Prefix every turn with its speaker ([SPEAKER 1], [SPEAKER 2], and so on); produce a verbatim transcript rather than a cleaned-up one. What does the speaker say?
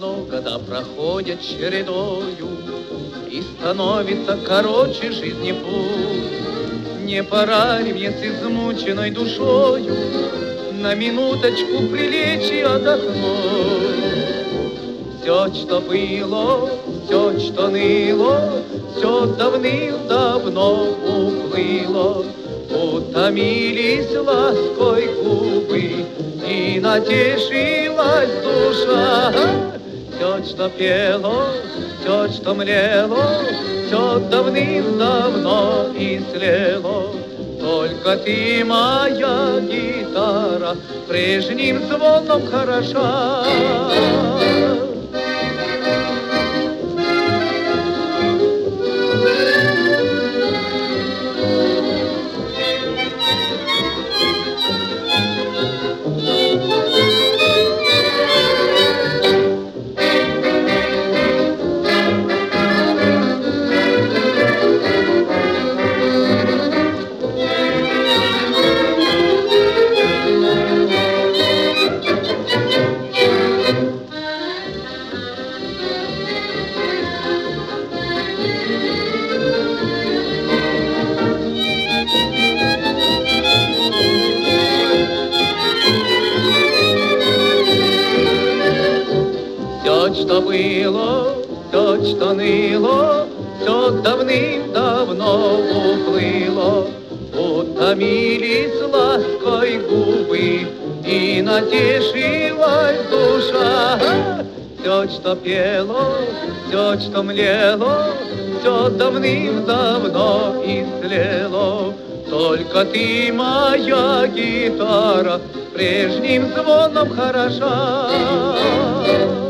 [SPEAKER 1] давно года проходят чередою, и становится короче жизни путь. Не пора ли мне с измученной душою на минуточку прилечь и отдохнуть? Все, что было, все, что ныло, все давным-давно уплыло. Утомились лаской губы, и натешилась душа. Все, что пело, все, что млело, все давным-давно истлело. Только ты, моя гитара, прежним звоном хороша. Все, что было, все, что ныло, все давным-давно уплыло. Утомились лаской губы, и натешилась душа. Все, что пело, все, что млело, все давным-давно истлело. Только ты, моя гитара, прежним звоном хороша.